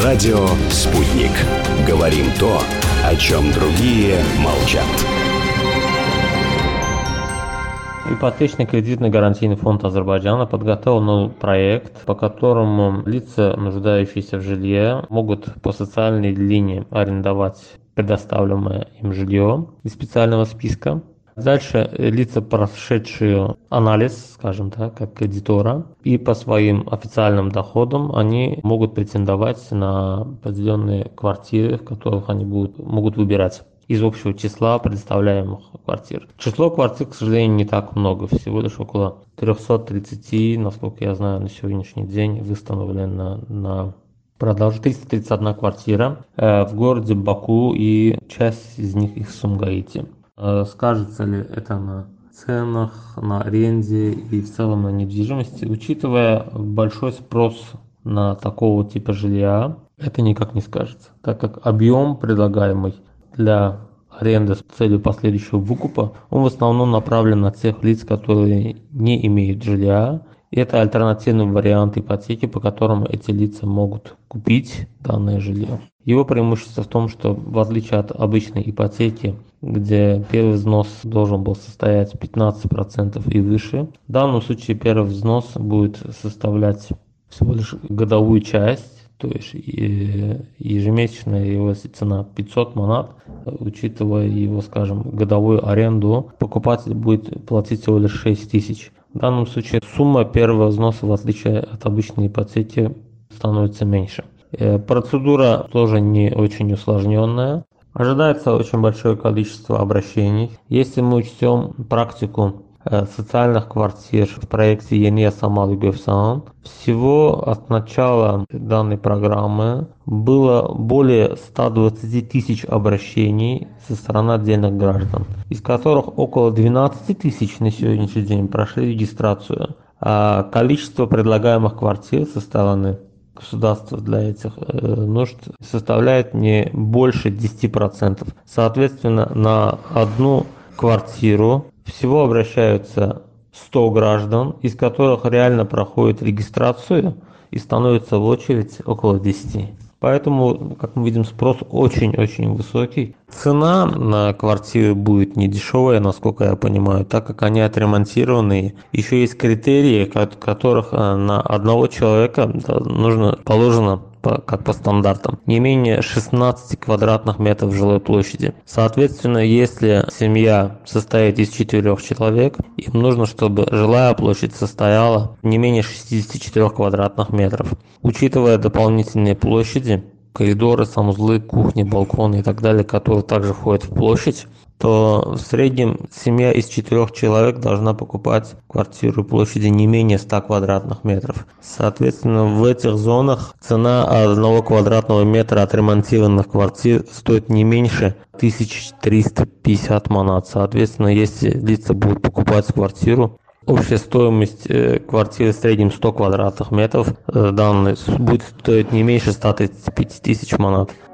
Радио «Спутник». Говорим то, о чем другие молчат. Ипотечный кредитный гарантийный фонд Азербайджана подготовил новый проект, по которому лица, нуждающиеся в жилье, могут по социальной линии арендовать предоставляемое им жилье из специального списка. Дальше лица, прошедшие анализ, скажем так, как кредитора, и по своим официальным доходам они могут претендовать на определенные квартиры, в которых они могут выбирать из общего числа предоставляемых квартир. Число квартир, к сожалению, не так много, всего лишь около 330, насколько я знаю, на сегодняшний день выставлено на продажу 331 квартира в городе Баку и часть из них в Сумгаите. Скажется ли это на ценах, на аренде и в целом на недвижимости? Учитывая большой спрос на такого типа жилья, это никак не скажется, так как объем, предлагаемый для аренды с целью последующего выкупа, он в основном направлен на тех лиц, которые не имеют жилья. И это альтернативный вариант ипотеки, по которому эти лица могут купить данное жилье. Его преимущество в том, что в отличие от обычной ипотеки, где первый взнос должен был состоять 15% и выше, в данном случае первый взнос будет составлять всего лишь годовую часть, то есть ежемесячная его цена 500 манат, учитывая его, скажем, годовую аренду, покупатель будет платить всего лишь 6 тысяч. В данном случае сумма первого взноса, в отличие от обычной ипотеки, становится меньше. Процедура тоже не очень усложненная. Ожидается очень большое количество обращений. Если мы учтем практику социальных квартир в проекте Ение Самал Гюфсан, всего от начала данной программы было более 120 тысяч обращений со стороны отдельных граждан, из которых около 12 тысяч на сегодняшний день прошли регистрацию, а количество предлагаемых квартир со стороны государства для этих нужд составляет не больше 10%. Соответственно, на одну квартиру всего обращаются 100 граждан, из которых реально проходит регистрацию и становится в очередь около 10. Поэтому, как мы видим, спрос очень-очень высокий. Цена на квартиры будет не дешевая, насколько я понимаю, так как они отремонтированные. Еще есть критерии, которых на одного человека положено как по стандартам, не менее 16 квадратных метров жилой площади. Соответственно, если семья состоит из 4 человек, им нужно, чтобы жилая площадь состояла не менее 64 квадратных метров. Учитывая дополнительные площади, коридоры, санузлы, кухни, балконы и так далее, которые также входят в площадь, то в среднем семья из 4 человек должна покупать квартиру площади не менее 100 квадратных метров. Соответственно, в этих зонах цена 1 квадратного метра отремонтированных квартир стоит не меньше 1350 манат. Соответственно, если лица будут покупать квартиру, общая стоимость квартиры в среднем 100 квадратных метров данной будет стоить не меньше 135 тысяч манат.